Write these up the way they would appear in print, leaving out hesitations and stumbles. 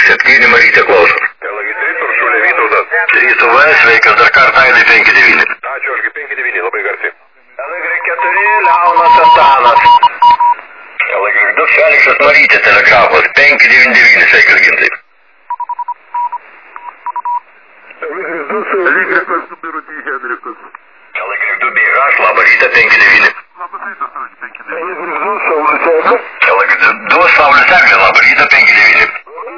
LG7 Marytė klauso. LG3 Uršulė Vytautas. Rytų V, sveikas dar kartą, Aidai 59. Ačiū, LG59, labai garsiai. LG4 Leonas Antanas. LG2 Feliksas Marytė telegrafas 599, sveikas Gintai. LG2 Birutį Henrikus. LG2 BH, labą rytą 59. LG2 Saulės Eglė, labą rytą 59.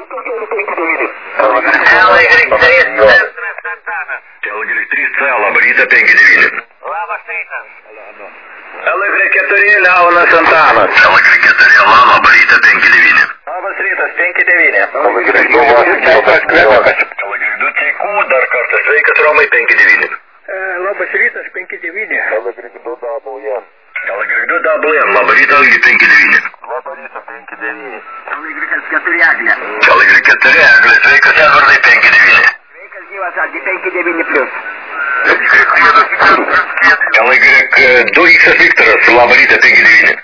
LG3C, labą rytą 59. Labas rytas. LG4 Leonas Antanas. LG4 labą rytą 59. Labas rytas, 59. LG2 Teikų, dar kartą sveikas Romai 59. Labas rytas, 59. LG2 WM, labą rytą Algi 59. LG4 Eglė. LG4 Eglė, sveikas Edvardai 59. Sveikas gyvas, Algi 59 plius. LG2 X Viktoras, labą rytą 59.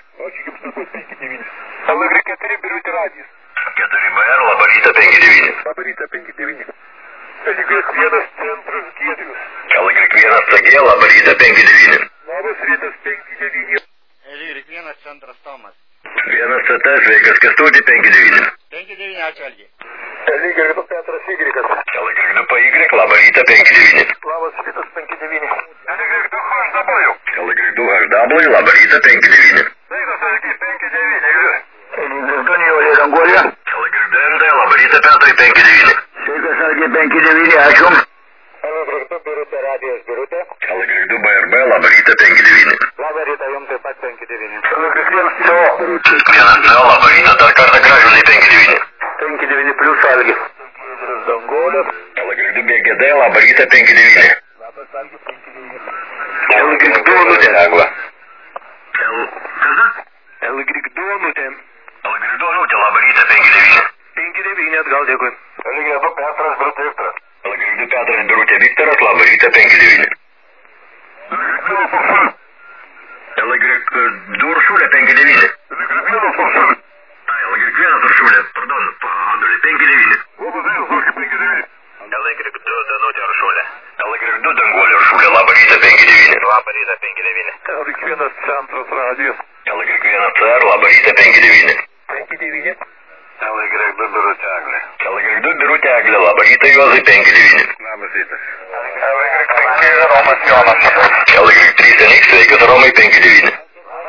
LG4 Birutė Radijas. 4BR, labą rytą 59. Labą rytą 59. LG1 Centras Giedrius. LG1 CG, labą rytą 59. Labas rytas 59. LG1 Centras Tomas. 1 CT, sveikas Kęstutį 59. 59, ačiū Algi. LG2 Petras Ygrikas. LG2 PY, labą rytą 59. Labas rytas 59. LG2 HW. LG2 HW, labą rytą 59. Sveikas Algi 59. LG2 Nijolė Danguolė. LG2 MD, labą rytą Petrai 59. Sveikas Algi 59, ačiū. LG2 Birutė Radijas Birutė. LG2 BRB, labą rytą 59. Labą rytą jums taip pat 59. Vienas CO, labą rytą dar kartą Gražinai 59. 59 plius Algi. Danguolė. LG2 BGD, labą rytą 59. Labas Algi 59. LG2 Nutė. LG2 Nutė. LG2 Nutė, labą rytą 59. 59 atgal, dėkui. LG2 Petras Birutė Viktoras. LG2 Petras Birutė Viktoras, labą rytą 59. LG2 Uršulė 59. LG1 Uršulė, pardon, Adolė 59. LG2 Danutė Uršulė. LG2 Danguolė Uršulė, labą rytą 59. Labą rytą 59. LG1 Centras Radijas. LG1 CR, labą rytą 59. 59. LG2 Birutė Eglė. LG2 Birutė Eglė, labą rytą Juozai 59. Labas rytas. LG5 Romas Jonas. LG3 NX, sveikas Romai 59.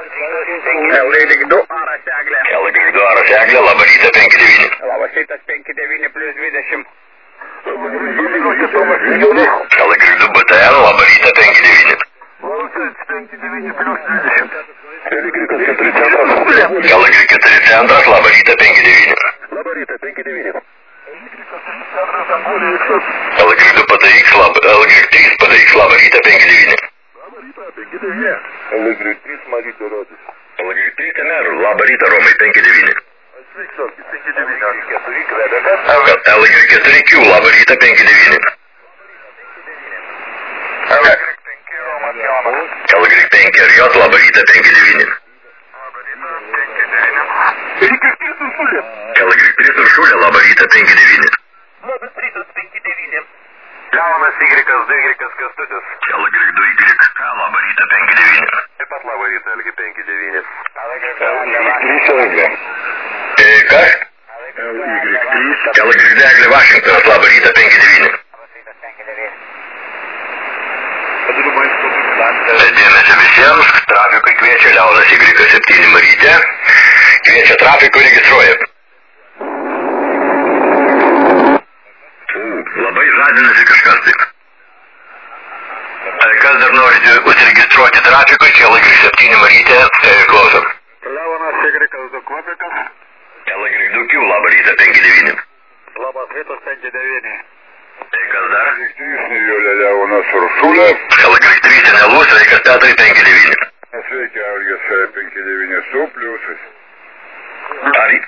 LG2 Aras Eglė. LG2 Aras Eglė, labą rytą 59. Labas rytas 59 plius 20. LG2 BTN, labą rytą 59. LG4 Centras, labą rytą 59. Labą rytą 59. LG2 PTX, LG3 PTX, labą rytą 59. LG3 Marytė Rodis. LG3 TMR, labą rytą Romai 59. LG4Q, labą rytą 59. LG5 RJ, labą rytą 59. LG3 Uršulė, labą rytą 59. Labas rytas 59. Leonas Ygrikas, Dygrikas Kęstutis. LG2 YK, labą rytą 59. Taip pat labą rytą LG59. Kas? LG3 Eglė Vašingtonas, labą rytą 59. Dėmesio visiems, trafikui kviečia Leonas Y7 Marytė, kviečia trafikui registruoja. Labai žadinasi kažkas taip. Kas dar norite užsiregistruoti trafikui, čia Y7 Marytė, klausom. Leonas Ygrikas Dukovikas. LG2Q, labą rytą 59. Labas rytas 59. Kas dar? Nijolė Leonas Uršulė. LG3 Senelus, sveikas Petrai 59. Sveiki, Algis 59 su pliusais. Ar?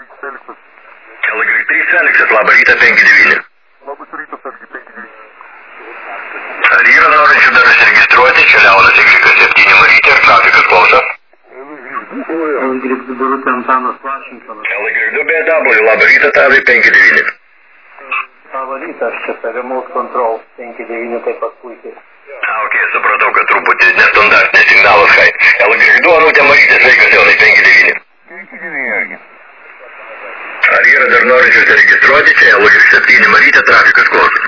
LG3 Feliksas, labą rytą 59. Labas rytas Algi 59. Ar yra norinčių dar užsiregistruoti, čia Leonas Y7 Marytė ir trafikas klauso. LG2 Birutė Antanas Vašingtonas. LG2 BW, labą rytą Tadai 59. Labą rytą, aš čia Remote Control 5-9 taip pat puikiai. Ok, supratau, kad truputį nestandartinis signalas, hai. LG2, Anūtė Marytė, sveikas Jonai, 5-9. 5-9. Ar yra dar norinčius registruoti čia LG7 Marytė, trafikas klausos?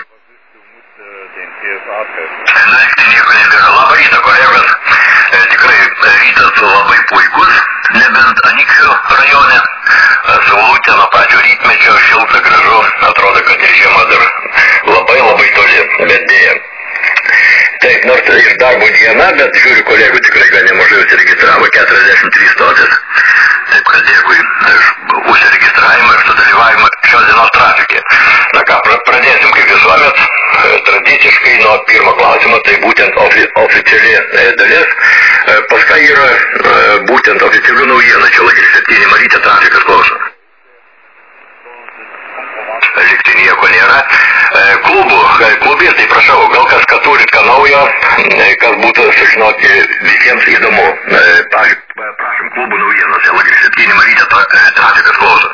Na, nieko nebėra. Labą rytą, kolegos. Tikrai rytas labai puikus, nebent Anykščių rajone. Saulutė nuo pačio rytmečio, šilta, gražu. Atrodo, kad ir žiema dar labai toli, bet dėja. Taip, nors ir darbo diena, bet žiūriu, kolegų tikrai gan nemažai užsiregistravo, 43 stotis. Taip, kad dėkui užsiregistravimą ir sudalyvavimą šios dienos trafikė. Na ką, pradėsim kaip visuomet, tradiciškai nuo pirmo klausimo, tai būtent oficiali dalis. Paskui yra būtent oficialių naujienų, čia LG7 Marytė, trafikas klauso. Liktai nieko nėra. Klubistai, prašau, gal kas ką turit, ką naujo, kas būtų sužinoti visiems įdomu. Prašom, klubų naujienos, LG7 Marytė, trafikas klauso.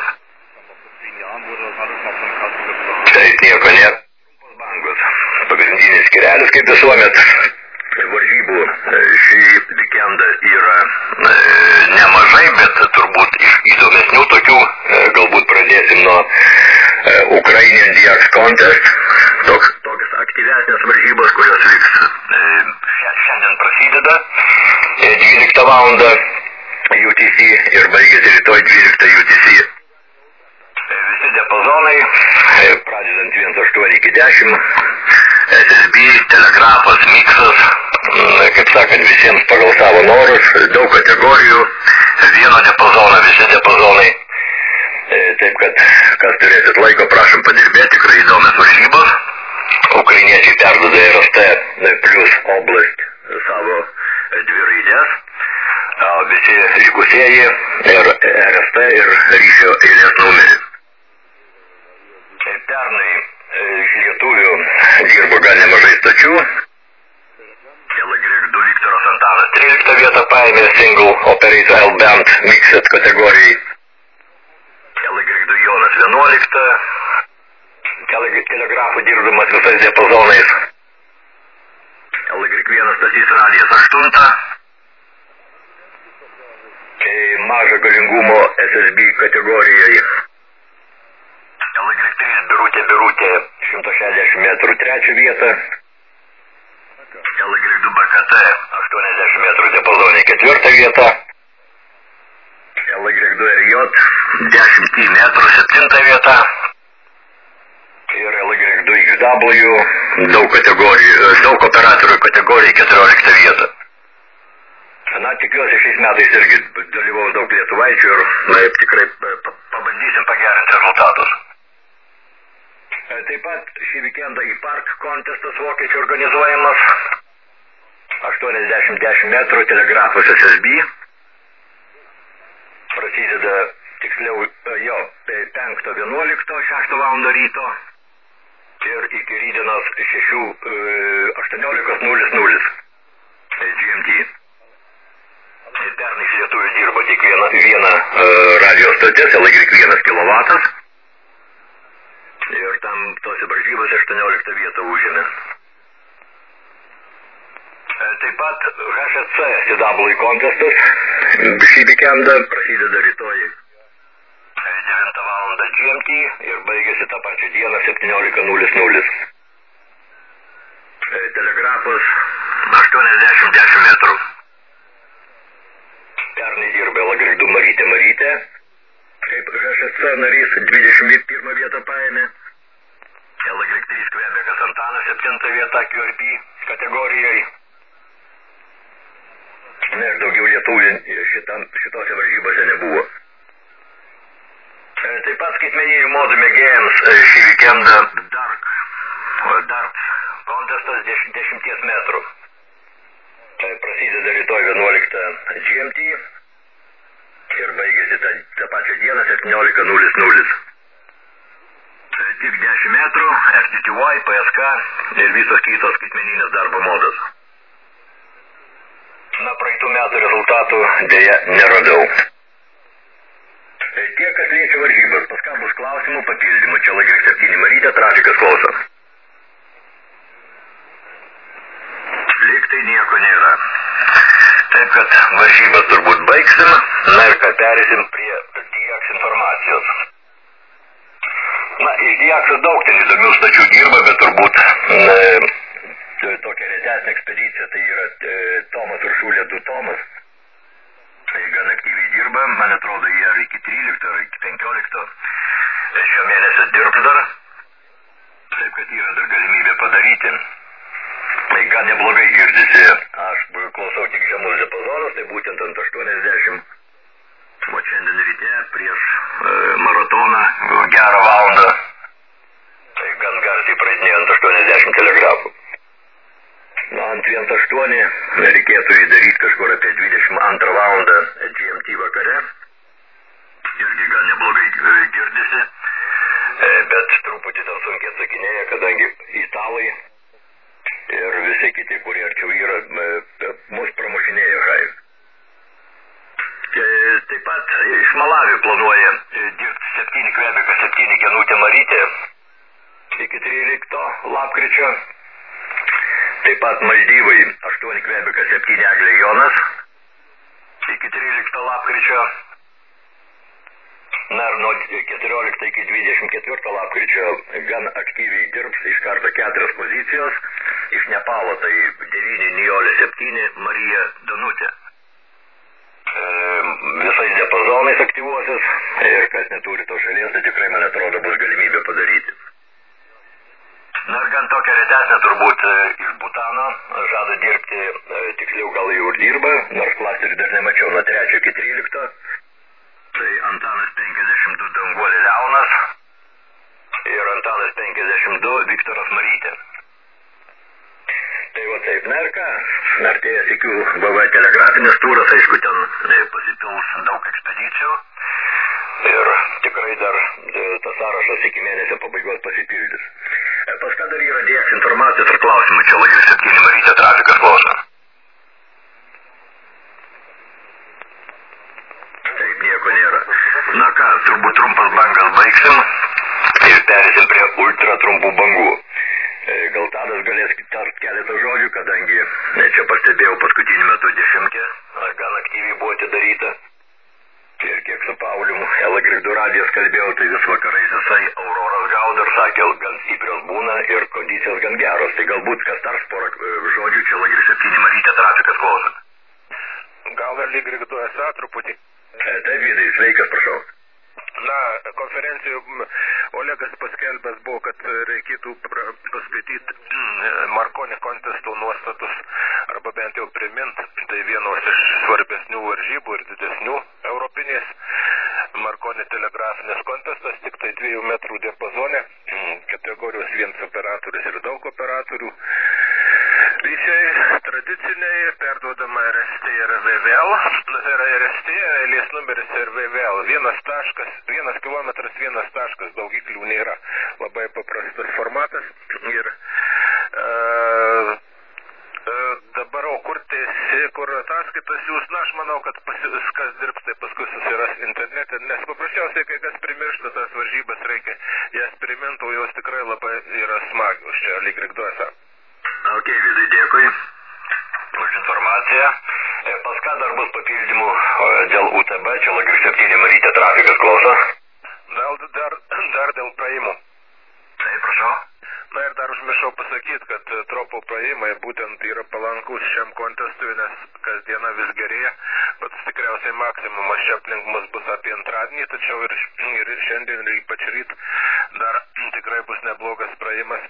Taip, nieko nėra. Bangos. Pagrindinis skirelis, kaip visuomet, varžybų šį vikendą yra nemažai, bet turbūt iš įdomesnių tokių, galbūt pradėsim nuo Ukrainian DX Contest, tokios aktyvesnės varžybos, kurios vyks šiandien prasideda 12 val. UTC ir baigėsi rytoj 12 UTC. Visi diapazonai, pradedant 1.8 iki 10, SSB, telegrafas, miksas, kaip sakant, visiems pagal savo norus, daug kategorijų, vieno diapazono, visi diapazonai. Taip kad, kas turėsit laiko, prašom padirbėti, tikrai įdomios varžybos. Ukrainiečiai perduoda RST plus oblast savo 2 raidės. Visi likusieji ir RST ir ryšio eilės numerį. Pernai iš lietuvių dirbo gan nemažai stočių. LG2 Viktoras Antanas 13 vietą paėmė single operator L-band mixed kategorijai. LG2 Jonas 11. Telegrafų dirbdamas visais diapazonais. LG1 Stasys Radijas 8. Mažo galingumo SSB kategorijai. LG3 Birutė 160 metrų 3 vietą. LG2 BKT 80 metrų diapazonė 4 vietą. LG2 RJ 10 metrų 7 vietą. Ir LG2 XW daug operatorių kategorijai 14 vietą. Na, tikiuosi šiais metais irgi dalyvaus daug lietuvaičių ir tikrai pabandysim pagerinti rezultatus. Taip pat šį vikendą į Park kontestas vokiečių organizuojamas. 80 metrų telegrafas SSB. Prasideda tiksliau jo 5.11, 6 val. Ryto. Ir iki rydienos 18.00 GMT. Pernai iš lietuvių dirbo tik viena radio stotis, LG1 kilovatas. Ir tam tose varžybose 18 vietą užėmė. Taip pat HSC CW kontestas šį vikendą prasideda rytoj 9 val. GMT ir baigėsi tą pačią dieną 17.00. Telegrafas 80 metrų. Pernai dirba LG2 Marytė. Kaip HSC narys 21 vietą paėmė. LG3 Kvebekas Antanas 7 vietą QRP kategorijai. Ne, daugiau lietuvių šitose varžybose nebuvo. Taip pat skaitmeninių modų mėgėjams šį vikendą Dart kontestas 10 metrų. Prasideda rytoj 11 GMT ir baigėsi tą pačią dieną 17.00. Tik 10 metrų, FTTY, PSK ir visos kitos skaitmeninės darbo modos. Na, praeitų metų rezultatų dėja neradau. Tie, kas liečia varžybas, paskui bus klausimų, papildymų. Čia čia Lagris 7 Marytė, trafikas klauso. Lyg tai nieko nėra. Taip, kad varžybas turbūt baigsim, na ir kad perėsim prie DX informacijos. Na, iš DX daug ten įdomių stačių dirba, bet turbūt tokia retesnė ekspedicija, tai yra Tomas Uršulė 2 Tomas. Tai gan aktyviai dirba, man atrodo, jie ar iki 13 ar iki 15 šio mėnesio dirbs dar. Taip, kad yra dar galimybė padaryti. Tai gan neblogai girdisi, aš klausau tik žemus diapazonus, tai būtent ant 80, o šiandien ryte prieš maratoną gerą valandą, tai gan garsiai praeidinėjo ant 80 telegrafų. Na, ant 1.8 reikėtų įdaryti kažkur apie 22 valandą GMT vakare, irgi gan neblogai girdisi, bet truputį ten sunkiai atsakinėja, kadangi italai ir visi kiti, kurie arčiau yra, mus pramušinėjo žai. Taip pat iš Malavių planuoja dirbti 7 Kvebekas, 7 Genutė Marytė iki 13 lapkričio. Taip pat Maldyvai 8 Kvebekas, 7 Eglė Jonas iki 13 lapkričio. Na ir nuo 14 iki 24 lapkričio gan aktyviai dirbs iš karto 4 pozicijos. Iš Nepalo tai 9 Nijolė, 7 Marija Danutė. Visais diapazonais aktyvuosis ir kas neturi to šalies, tai tikrai, man atrodo, bus galimybė padaryti. Na ir gan tokia retesnė turbūt iš Butano, žada dirbti, tiksliau gal jau ir dirba, nors klasterį dar nemačiau, nuo 3 iki 13. Tai Antanas 52 Danguolė Leonas ir Antanas 52 Viktoras Marytė. Tai va taip, na ir ką, artėja sikių BV telegrafinis turas, aišku, ten pasipils daug ekspedicijų ir tikrai dar tas sąrašas iki mėnesio pabaigos pasipildys. Pas ką dar yra DX informacijos ir klausimų, čia Lagris 7 Marytė, trafikas klauso. Taip, nieko nėra. Na ką, turbūt trumpas bangas baigsim ir perėsim prie ultra trumpų bangų. Gal Tadas galės tart keletą žodžių, kadangi čia pastebėjau paskutiniu metu 10, gan aktyviai buvo atidaryta. Ir kiek su Paulium L-2 radijas kalbėjau, tai vis vakarais jisai auroras gaudo ir sakė, gan stiprios būna ir kondicijos gan geros. Tai galbūt kas tars porą žodžių, čia Lagris 7 Marytė, trafikas klauso. Gal L-2 truputį. Taip, Vidai, sveikas, prašau. Na, konferencijoje Olegas paskelbęs buvo, kad reikėtų paskaityti Marconi kontesto nuostatus, arba bent jau primint, tai vienos iš svarbesnių varžybų ir didesnių europinės. Marconi telegrafinis kontestas, tik tai 2 metrų diapazone, kategorijos 1 operatorius ir daug operatorių. Ryšiai tradiciniai, perduodama RST ir VVL, tai yra RST, eilės numeris ir VVL, 1 kilometras, 1 taškas, daugiklių nėra, labai paprastas formatas ir dabar, o kur ataskaitas jūs, na, aš manau, kad kas dirbs, tai paskui susiras internete, nes paprasčiausiai, kai kas primiršta tas varžybas, reikia jas priminti, o jos tikrai labai yra smagios, čia L-2. Ok, Vidai, dėkui už informaciją. Pas ką dar bus papildymų dėl UTB, čia Lagris 7 Marytė, trafikas klauso. Dar dėl praėjimų. Taip, prašau. Na ir dar užmiršau pasakyti, kad tropo praėjimai būtent yra palankus šiam kontestui, nes kasdiena vis gerėja, bet tikriausiai maksimumas čia aplink mus bus apie antradienį, tačiau ir šiandien, ir ypač ryt, dar tikrai bus neblogas praėjimas.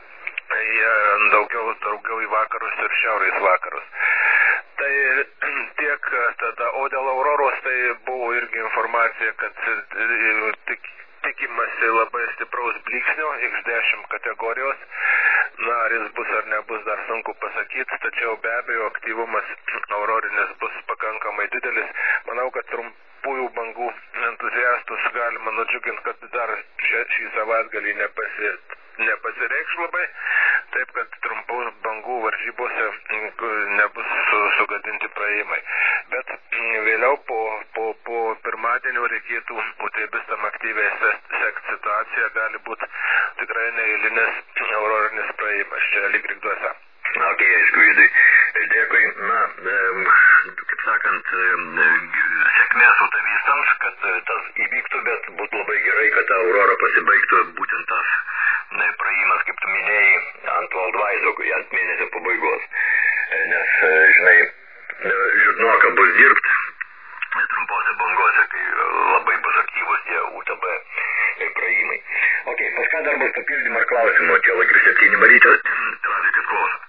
Daugiau į vakarus ir šiaurės vakarus. Tai tiek tada, o dėl Auroros tai buvo irgi informacija, kad tikimasi labai stipraus blyksnio X10 kategorijos. Na, ar jis bus ar nebus, dar sunku pasakyti, tačiau be abejo aktyvumas aurorinis bus pakankamai didelis. Manau, kad trumpųjų bangų entuziastus galima nudžiuginti, kad dar šį savaitgalį nepasireikš labai, taip kad trumpų bangų bangų varžybose nebus sugadinti praėjimai. Bet vėliau po pirmadienio reikėtų autobusam aktyviai sekti situaciją, gali būti tikrai neeilinis aurorinis praėjimas čia Lygrigduose. Ok, Skvidai. Dėkui. Na, kaip sakant, sėkmės autobusams, kad tas įvyktų, bet būtų labai gerai, kad ta aurora pasibaigtų būtent tas praėjimas, kaip tu minėjai, ant Valdvaizo, ant mėnesio pabaigos. Nes, žinai, žurnoka bus dirbt trumpose bangose, kai labai bus aktyvus tie UTB praėjimai. Ok, pas ką dar bus papildymą ar klausimų? Čia Lagris 7 Marytė, trafikas klauso.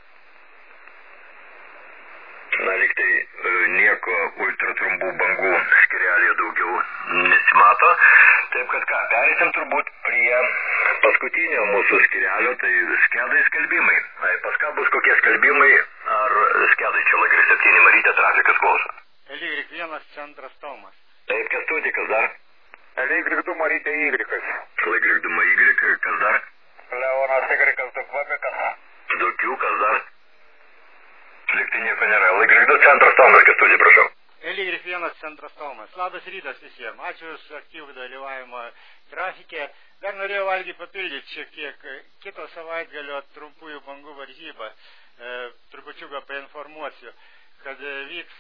Na, liktai nieko ultratrumpų bangų skirelėje daugiau nesimato. Taip kad ką, perėsim turbūt prie paskutinio mūsų skirelio, tai skedai skelbimai. Pas ką bus kokie skelbimai, ar skedai čia Lagris 7 Marytė, trafikas klauso. Lygrik 1 centras Tomas. Taip, Kęstuti, kas dar? Lygrik 2 Marytė Ygrikas. Lygrik 2 Ygrik, kas dar? Leonas Ygrikas Dukvabikas. Dukių, kas dar? Liktai nieko nėra. Lygrik 2 centras Tomas, Kęstuti, prašau. Lygrik 1 centras Tomas. Labas rytas visiems. Ačiū už aktyvų dalyvavimą trafikė. Dar norėjau Valgį papildyti šiek tiek. Kito savaitgalio trumpųjų bangų varžybą. Trupučiuką painformuosiu, kad vyks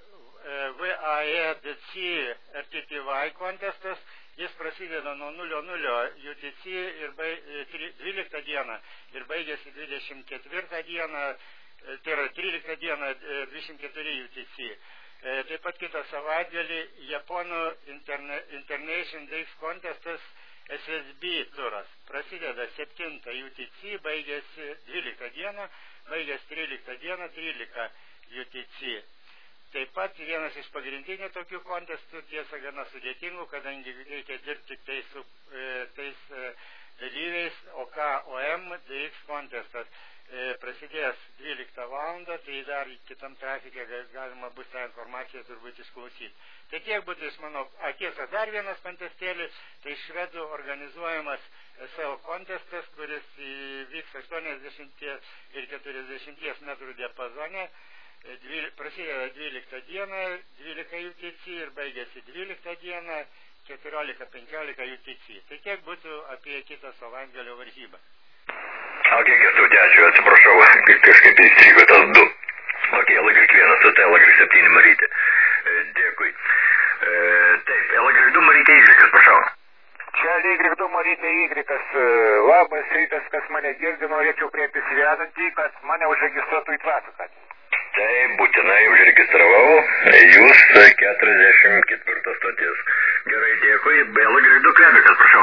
VAEDC RTTY kontestas. Jis prasideda nuo 00 UTC ir 12 dieną ir baigėsi 24 dieną. Tai yra 13 dieną 24 UTC. Taip pat kitą savaitgalį Japonų International DX kontestas SSB turas. Prasideda 7 UTC, baigėsi 12 dieną, baigėsi 13 dieną 13 UTC. Taip pat vienas iš pagrindinių tokių kontestų, tiesa gana sudėtingų, kadangi reikia dirbti tik tai su tais dalyviais, OM DX kontestas. Prasidės 12 valandą, tai dar kitam trafikė galima bus tą informaciją turbūt išklausyti. Tai tiek būtų iš mano akies. Dar vienas kontestėlis, tai švedų organizuojamas SL kontestas, kuris vyks 80 ir 40 metrų diapazone. Prasideda 12 dieną, 12 UTC ir baigėsi 12 dieną, 14-15 UTC. Tai tiek būtų apie kitą savaitgalio varžybą. Ok, Kęstuti, ačiū, atsiprašau, kažkaip įstrigo tas 2. Ok, Lagrik 1 ST, Lagrik 7 Marytė. Dėkui. Taip, Lagrik 2 Marytė Ygrikas, prašau. Čia Lygrik 2 Marytė Ygrikas. Labas rytas, kas mane girdi, norėčiau kreiptis įvedantį, kad mane užregistruotų į trafiką. Taip, būtinai užregistravau. Jūs 44 stotis. Gerai, dėkui. Lagrik 2 Klebikas, prašau.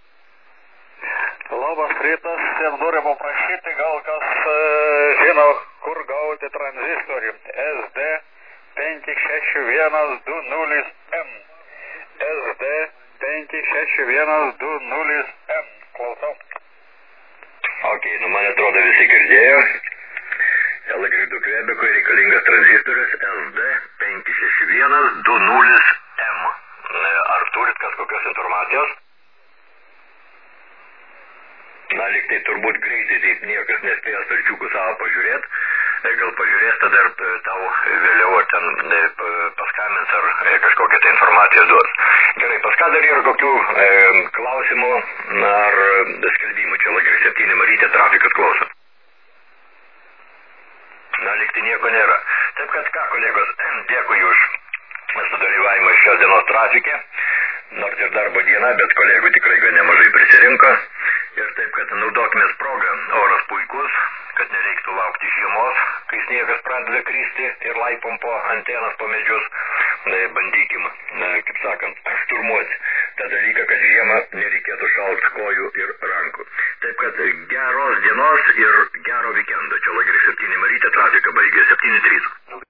Labas rytas, noriu paprašyti, gal kas žino, kur gauti tranzistorių SD 56120M. SD 56120M. Klausau. Ok, man atrodo visi girdėjo. Lagrik 2 Kvebekui reikalingas tranzistorius SD 56120M. Ar turit kažkokios informacijos? Na, liktai turbūt greitai taip niekas nespėjo stalčiukų savo pažiūrėti. Gal pažiūrės, tada ir tau vėliau ar ten paskambins ar kažkokią tai informaciją duos. Gerai, pas ką dar yra kokių klausimų ar skelbimų? Čia Lagris 7 Marytė, trafikas klauso. Na, liktai nieko nėra. Taip kad ką, kolegos, dėkui už sudalyvavimą šios dienos trafikė. Nors ir darbo diena, bet kolegų tikrai gan nemažai prisirinko. Ir taip, kad naudokimės progą, oras puikus, kad nereiktų laukti žiemos, kai sniegas pradeda kristi ir laipom po antenas, po medžius, bandykim, kaip sakant, šturmuoti tą dalyką, kad žiemą nereikėtų šalt kojų ir rankų. Taip, kad geros dienos ir gero vikendo. Čia Lagris 7 Marytė, trafika baigė 7:03.